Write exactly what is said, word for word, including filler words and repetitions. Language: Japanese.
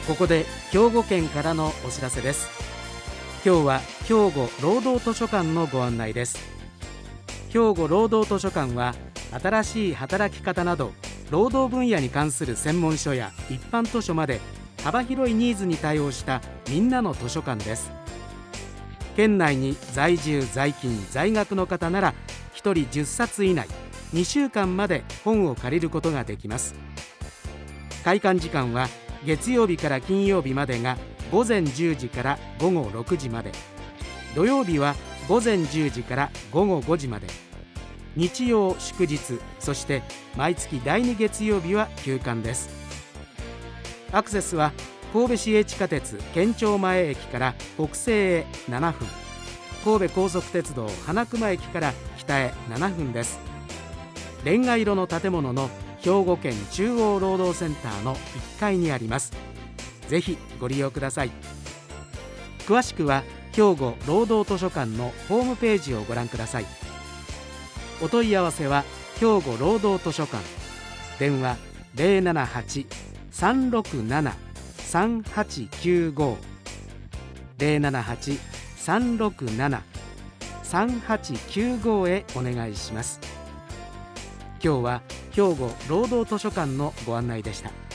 ここで兵庫県からのお知らせです。今日は兵庫労働図書館のご案内です。兵庫労働図書館は新しい働き方など労働分野に関する専門書や一般図書まで幅広いニーズに対応したみんなの図書館です。県内に在住在勤在学の方ならひとりじゅっさつ以内にしゅうかんまで本を借りることができます。開館時間は月曜日から金曜日までがごぜんじゅうじからごごろくじまで、土曜日はごぜんじゅうじからごごごじまで、日曜祝日、そして毎月だいに月曜日は休館です。アクセスは神戸市営地下鉄県庁前駅から北西へななふん、神戸高速鉄道花熊駅から北へななふんです。レンガ色の建物の兵庫県中央労働センターのいっかいにあります。ぜひご利用ください。詳しくは兵庫労働図書館のホームページをご覧ください。お問い合わせは兵庫労働図書館、電話 ゼロななはち さんろくなな さんはちきゅうご ゼロななはち さんろくなな さんはちきゅうご へお願いします。今日は兵庫労働図書館のご案内でした。